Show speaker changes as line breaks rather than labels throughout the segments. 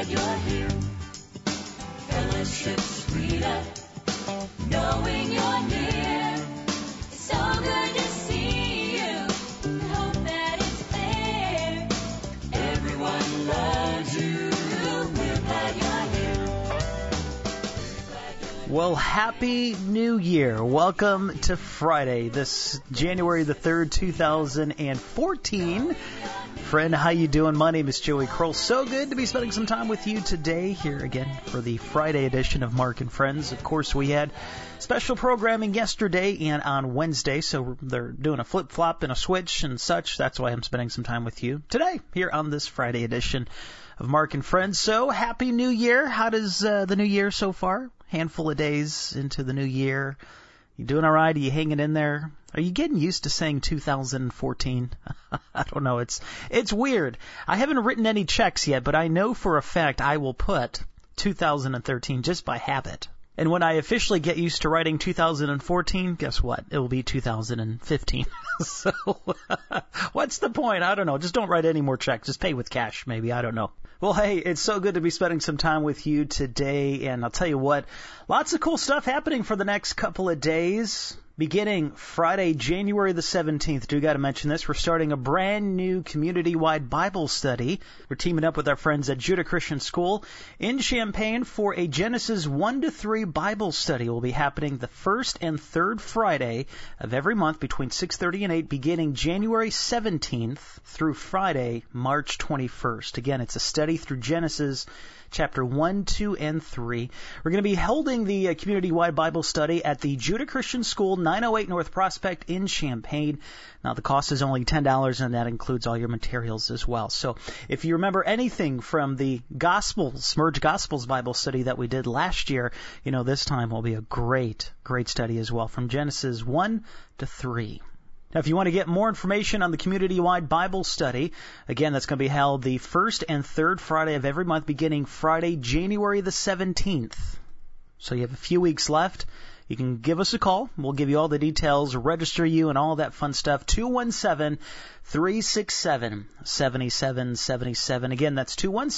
glad you're here. Fellowship sweeter, knowing you're near. It's so good to see you. I hope that it's clear. Everyone loves you. We're glad you're here.
Well, Happy New Year. Welcome to Friday, this January the 3rd, 2014. Friend, how you doing? My name is Joey Kroll. So good to be spending some time with you today here again for the Friday edition of Mark and Friends. Of course, we had special programming yesterday and on Wednesday, so they're doing a flip-flop and a switch and such. That's why I'm spending some time with you today here on this Friday edition of Mark and Friends. So, Happy New Year. How does the new year so far? Handful of days into the new year. You doing all right? Are you hanging in there? Are you getting used to saying 2014? I don't know. It's weird. I haven't written any checks yet, but I know for a fact I will put 2013 just by habit. And when I officially get used to writing 2014, guess what? It will be 2015. So what's the point? I don't know. Just don't write any more checks. Just pay with cash, maybe. I don't know. Well, hey, it's so good to be spending some time with you today. And I'll tell you what, lots of cool stuff happening for the next couple of days. Beginning Friday, January the 17th, do got to mention this, we're starting a brand new community-wide Bible study. We're teaming up with our friends at Judah Christian School in Champaign for a Genesis 1-3 Bible study. It will be happening the first and third Friday of every month between 6:30 and 8, beginning January 17th through Friday, March 21st. Again, it's a study through Genesis chapter 1, 2, and 3. We're going to be holding the community-wide Bible study at the Judah Christian School, 908 North Prospect in Champaign. Now, the cost is only $10, and that includes all your materials as well. So, if you remember anything from the Gospels, Merge Gospels Bible study that we did last year, you know this time will be a great study as well, from Genesis 1 to 3. Now, if you want to get more information on the community-wide Bible study, again, that's going to be held the first and third Friday of every month, beginning Friday, January the 17th. So you have a few weeks left. You can give us a call. We'll give you all the details, register you, and all that fun stuff. 217-367-7777. Again, that's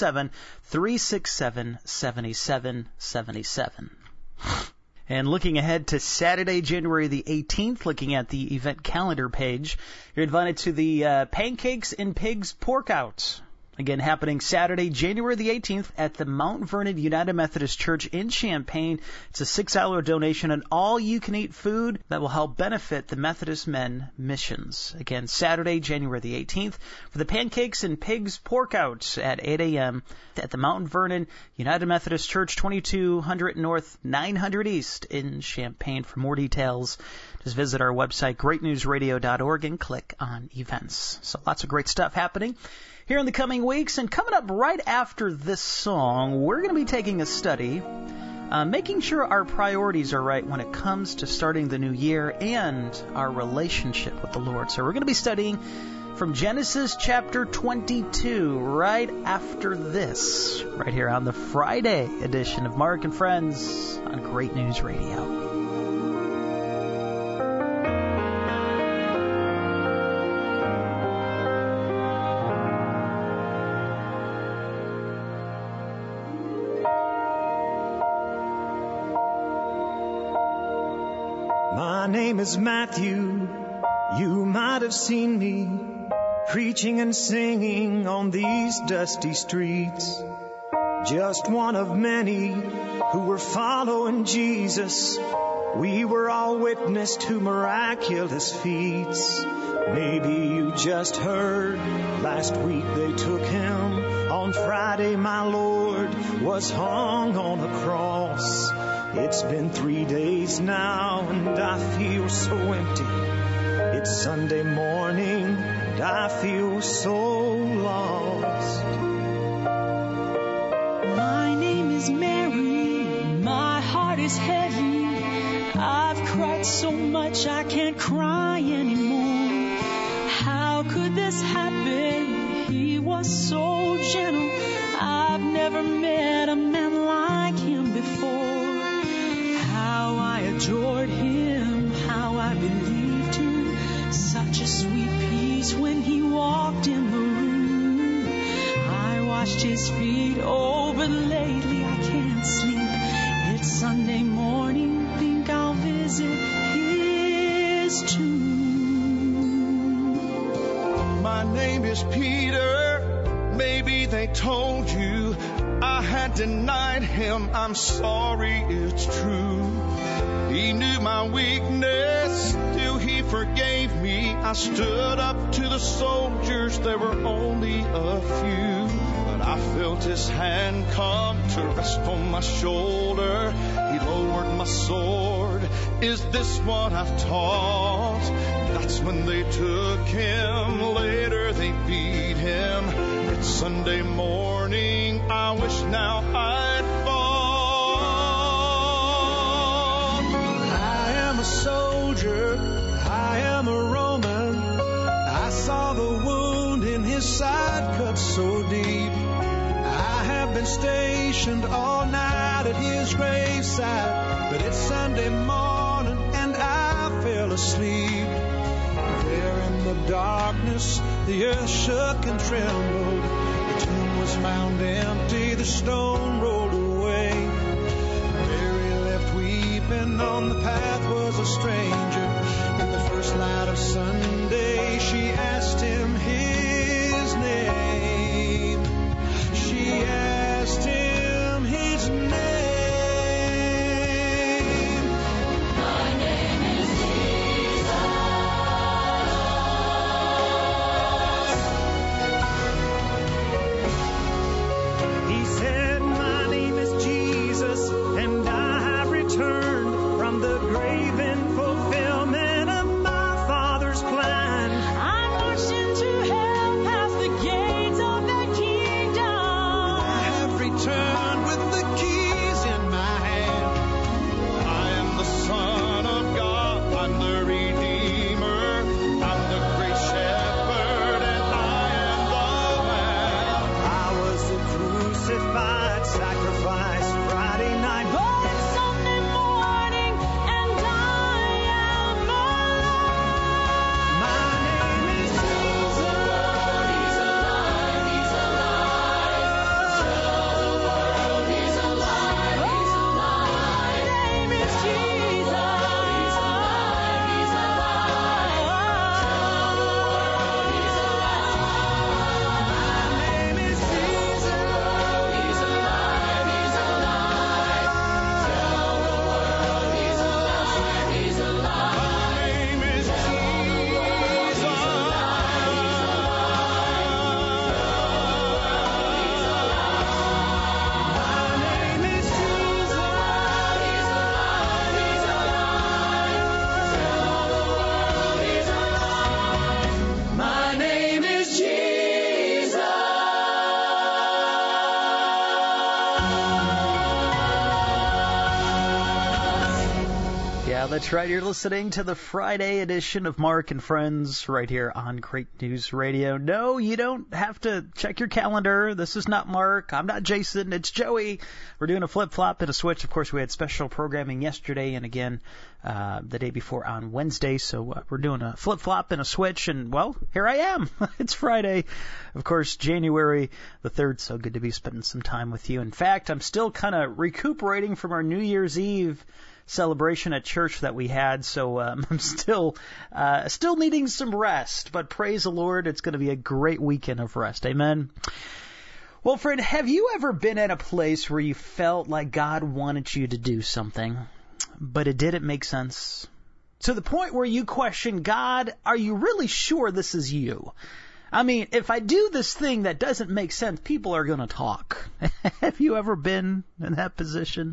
217-367-7777. And looking ahead to Saturday, January the 18th, looking at the event calendar page, you're invited to the Pancakes and Pigs Pork Out. Again, happening Saturday, January the 18th at the Mount Vernon United Methodist Church in Champaign. It's a $6 donation and all-you-can-eat food that will help benefit the Methodist Men missions. Again, Saturday, January the 18th for the Pancakes and Pigs Pork Out at 8 a.m. at the Mount Vernon United Methodist Church, 2200 North, 900 East in Champaign. For more details, just visit our website, greatnewsradio.org, and click on events. So lots of great stuff happening here in the coming weeks. And coming up right after this song, we're going to be taking a study, making sure our priorities are right when it comes to starting the new year and our relationship with the Lord. So we're going to be studying from Genesis chapter 22 right after this, right here on the Friday edition of Mark and Friends on Great News Radio.
My name is Matthew. You might have seen me preaching and singing on these dusty streets. Just one of many who were following Jesus. We were all witness to miraculous feats. Maybe you just heard last week they took him. On Friday my Lord was hung on a cross. It's been 3 days now and I feel so empty. It's Sunday morning and I feel so lost.
My name is Mary, my heart is heavy. I've cried so much I can't cry anymore. How could this happen? He was so gentle. I've never met a man like him before. How I adored him, how I believed him. Such a sweet peace when he walked in the room. I washed his feet street. Oh, but lately I can't sleep. It's Sunday morning, think I'll visit his tomb.
My name is Peter. Maybe they told you I had denied him. I'm sorry, it's true. He knew my weakness, still he forgave me. I stood up to the soldiers, there were only a few. But I felt his hand come to rest on my shoulder. He lowered my sword. Is this what I've taught? That's when they took him. Later they beat him. It's Sunday morning. I wish now I'd fought.
I am a soldier, I am a Roman. I saw the wound in his side cut so deep. I have been stationed all night at his graveside, but it's Sunday morning and I fell asleep. There in the darkness, the earth shook and trembled. The tomb was found empty, the stone rolled away. Mary left weeping, on the path was a stranger. In the first light of Sunday, she asked him his name. She asked him his name.
My name is
He said, my name is Jesus, and I have returned from the grave in fulfillment of my Father's plan.
I marched into hell past the gates of that kingdom.
I have returned with the keys in my hand.
I am the Son of God, I'm the Redeemer, I'm the great shepherd, and I am the Lamb.
I was the crucified sacrifice Friday night.
Oh, it's Sunday morning, and I am alive.
My name is Jesus.
He's alive, he's alive. Tell the world he's alive, he's alive.
My name is Jesus.
He's alive, he's alive. Tell the world he's alive.
My name is Jesus.
He's alive, he's alive. Tell the world he's alive, he's alive.
My name is
My name is Jesus.
He's alive, he's alive. Tell the world he's alive. My name is Jesus.
Yeah, that's right. You're listening to the Friday edition of Mark and Friends right here on Great News Radio. No, you don't have to check your calendar. This is not Mark. I'm not Jason. It's Joey. We're doing a flip-flop and a switch. Of course, we had special programming yesterday and again the day before on Wednesday. So we're doing a flip-flop and a switch. And, well, here I am. It's Friday. Of course, January the 3rd. So good to be spending some time with you. In fact, I'm still kind of recuperating from our New Year's Eve celebration at church that we had, so I'm still needing some rest, but praise the Lord, it's going to be a great weekend of rest. Amen. Well, friend, have you ever been at a place where you felt like God wanted you to do something, but it didn't make sense? To the point where you question, God, are you really sure this is you? I mean, if I do this thing that doesn't make sense, people are going to talk. Have you ever been in that position?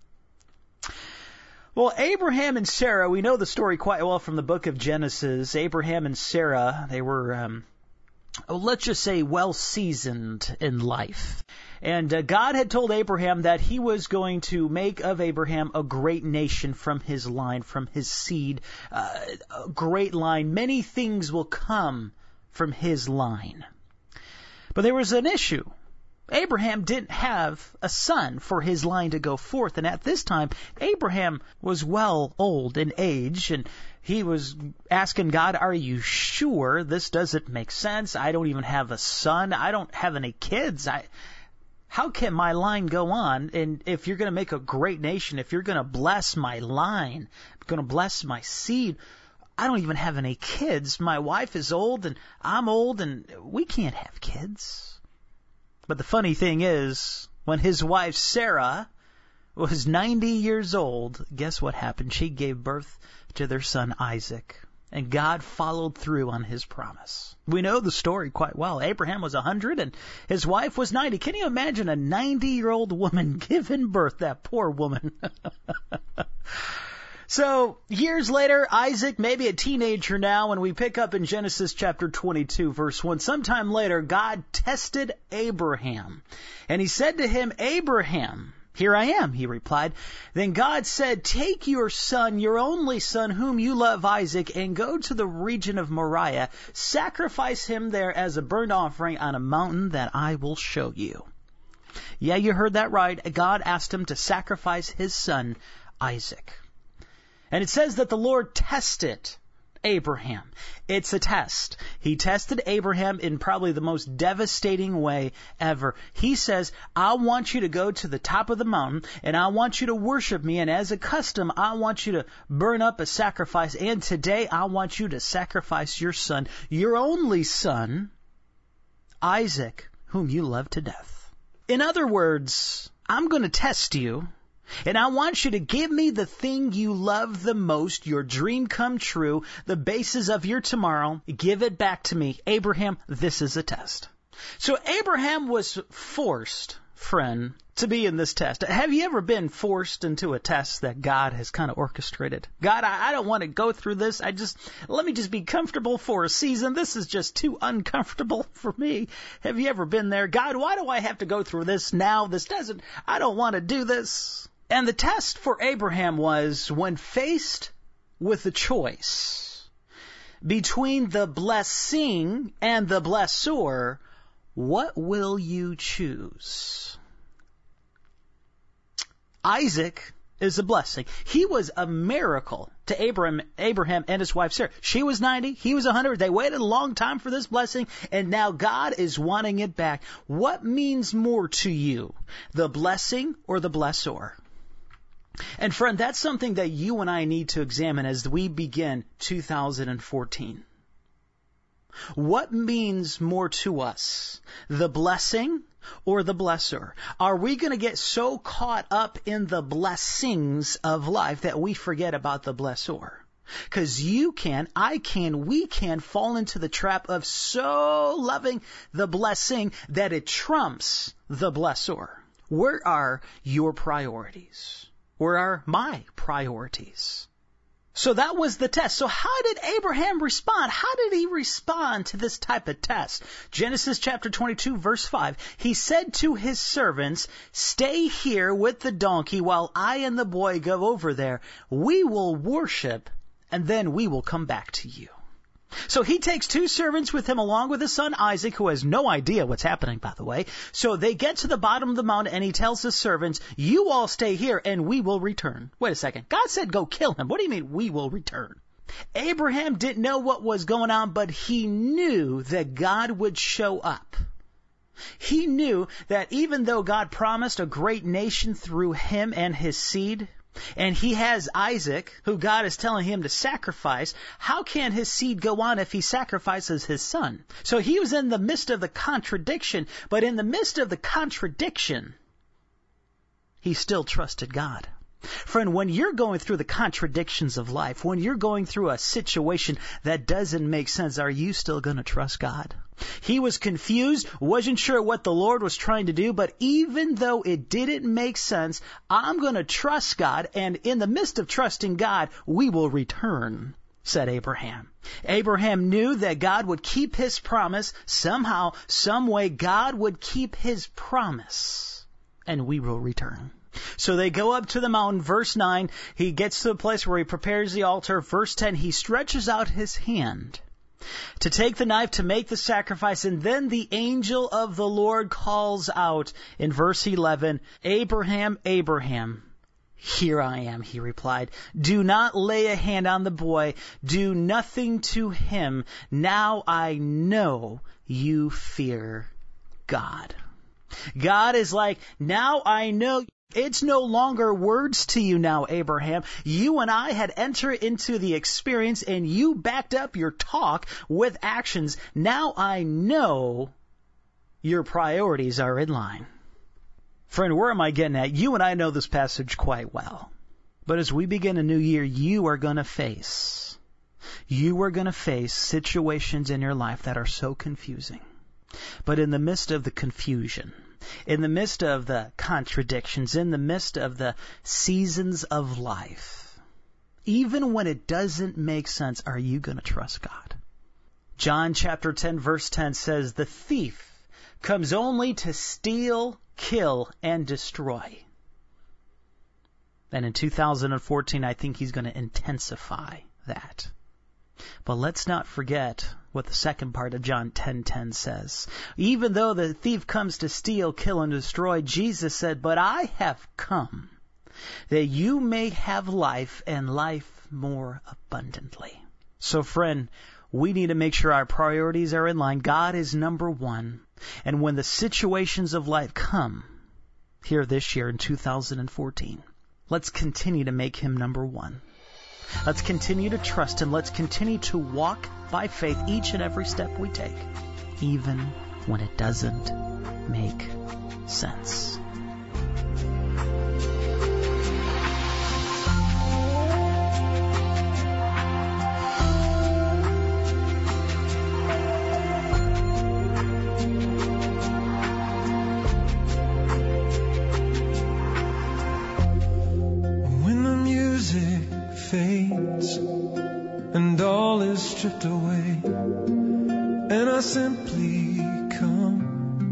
Well, Abraham and Sarah, we know the story quite well from the book of Genesis. Abraham and Sarah, they were, let's just say, well-seasoned in life. And God had told Abraham that he was going to make of Abraham a great nation from his line, from his seed, a great line. Many things will come from his line. But there was an issue. Abraham didn't have a son for his line to go forth. And at this time, Abraham was well old in age, and he was asking God, are you sure this doesn't make sense? I don't even have a son. I don't have any kids. how can my line go on? And if you're going to make a great nation, if you're going to bless my line, going to bless my seed, I don't even have any kids. My wife is old and I'm old and we can't have kids. But the funny thing is, when his wife Sarah was 90 years old, guess what happened? She gave birth to their son Isaac. And God followed through on his promise. We know the story quite well. Abraham was 100 and his wife was 90. Can you imagine a 90-year-old woman giving birth? That poor woman. So, years later, Isaac, maybe a teenager now, when we pick up in Genesis chapter 22, verse 1, sometime later, God tested Abraham. And he said to him, Abraham, here I am, he replied. Then God said, take your son, your only son, whom you love, Isaac, and go to the region of Moriah. Sacrifice him there as a burnt offering on a mountain that I will show you. Yeah, you heard that right. God asked him to sacrifice his son, Isaac. And it says that the Lord tested Abraham. It's a test. He tested Abraham in probably the most devastating way ever. He says, I want you to go to the top of the mountain and I want you to worship me. And as a custom, I want you to burn up a sacrifice. And today I want you to sacrifice your son, your only son, Isaac, whom you love to death. In other words, I'm going to test you. And I want you to give me the thing you love the most, your dream come true, the basis of your tomorrow. Give it back to me. Abraham, this is a test. So Abraham was forced, friend, to be in this test. Have you ever been forced into a test that God has kind of orchestrated? God, I don't want to go through this. Let me just be comfortable for a season. This is just too uncomfortable for me. Have you ever been there? God, why do I have to go through this now? I don't want to do this. And the test for Abraham was, when faced with a choice between the blessing and the blessor, what will you choose? Isaac is a blessing. He was a miracle to Abraham and his wife Sarah. She was 90, he was 100. They waited a long time for this blessing, and now God is wanting it back. What means more to you, the blessing or the blessor? And friend, that's something that you and I need to examine as we begin 2014. What means more to us, the blessing or the blesser? Are we going to get so caught up in the blessings of life that we forget about the blessor? Because you can, I can, we can fall into the trap of so loving the blessing that it trumps the blessor. Where are your priorities? Where are my priorities? So that was the test. So how did Abraham respond? How did he respond to this type of test? Genesis chapter 22, verse 5. He said to his servants, stay here with the donkey while I and the boy go over there. We will worship, and then we will come back to you. So he takes two servants with him along with his son Isaac, who has no idea what's happening, by the way. So they get to the bottom of the mountain and he tells his servants, you all stay here and we will return. Wait a second. God said go kill him. What do you mean we will return? Abraham didn't know what was going on, but he knew that God would show up. He knew that even though God promised a great nation through him and his seed, and he has Isaac, who God is telling him to sacrifice, how can his seed go on if he sacrifices his son? So he was in the midst of the contradiction, but in the midst of the contradiction, he still trusted God. Friend, when you're going through the contradictions of life, when you're going through a situation that doesn't make sense, are you still going to trust God? He was confused, wasn't sure what the Lord was trying to do, but even though it didn't make sense, I'm going to trust God, and in the midst of trusting God, we will return, said Abraham. Abraham knew that God would keep his promise. Somehow, some way, God would keep his promise, and we will return. So they go up to the mountain. Verse 9, he gets to the place where he prepares the altar. Verse 10, he stretches out his hand to take the knife to make the sacrifice. And then the angel of the Lord calls out in verse 11, Abraham, Abraham. Here I am, he replied. Do not lay a hand on the boy. Do nothing to him. Now I know you fear God. God is like, now I know. It's no longer words to you now, Abraham. You and I had entered into the experience, and you backed up your talk with actions. Now I know your priorities are in line. Friend, where am I getting at? You and I know this passage quite well. But as we begin a new year, you are going to face situations in your life that are so confusing. But in the midst of the confusion, in the midst of the contradictions, in the midst of the seasons of life, even when it doesn't make sense, are you going to trust God? John chapter 10, verse 10 says, "The thief comes only to steal, kill, and destroy." And in 2014, I think he's going to intensify that. But let's not forget what the second part of John 10:10 says. Even though the thief comes to steal, kill, and destroy, Jesus said, "But I have come that you may have life and life more abundantly." So friend, we need to make sure our priorities are in line. God is number one. And when the situations of life come here this year in 2014, let's continue to make Him number one. Let's continue to trust Him. Let's continue to walk by faith each and every step we take, even when it doesn't make sense.
Fades and all is stripped away, and I simply come,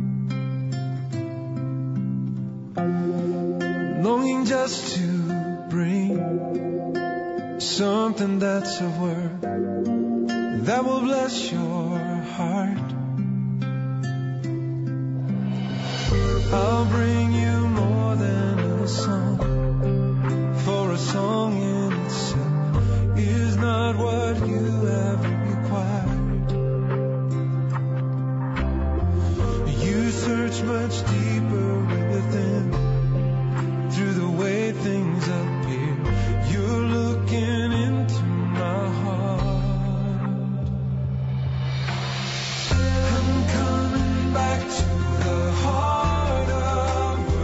longing just to bring something that's of worth that will bless your heart. I'll bring you more than a song, for a song in itself is not what you have required. You search much deeper within, through the way things appear. You're looking into my heart. I'm coming back to the heart of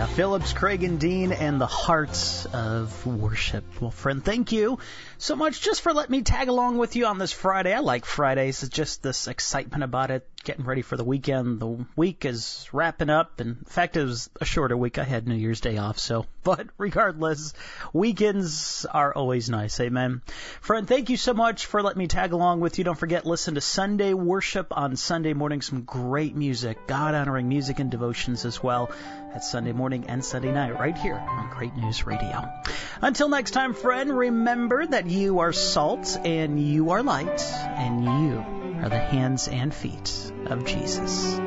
Yeah, Phillips, Craig, and Dean, and the Hearts of Worship. Well, friend, thank you so much just for letting me tag along with you on this Friday. I like Fridays. It's just this excitement about it, getting ready for the weekend. The week is wrapping up. And in fact, it was a shorter week. I had New Year's Day off. But regardless, weekends are always nice. Amen. Friend, thank you so much for letting me tag along with you. Don't forget, listen to Sunday Worship on Sunday morning. Some great music, God-honoring music and devotions as well at Sunday morning and Sunday night right here on Great News Radio. Until next time, friend, remember that you are salt and you are light and you are the hands and feet of Jesus.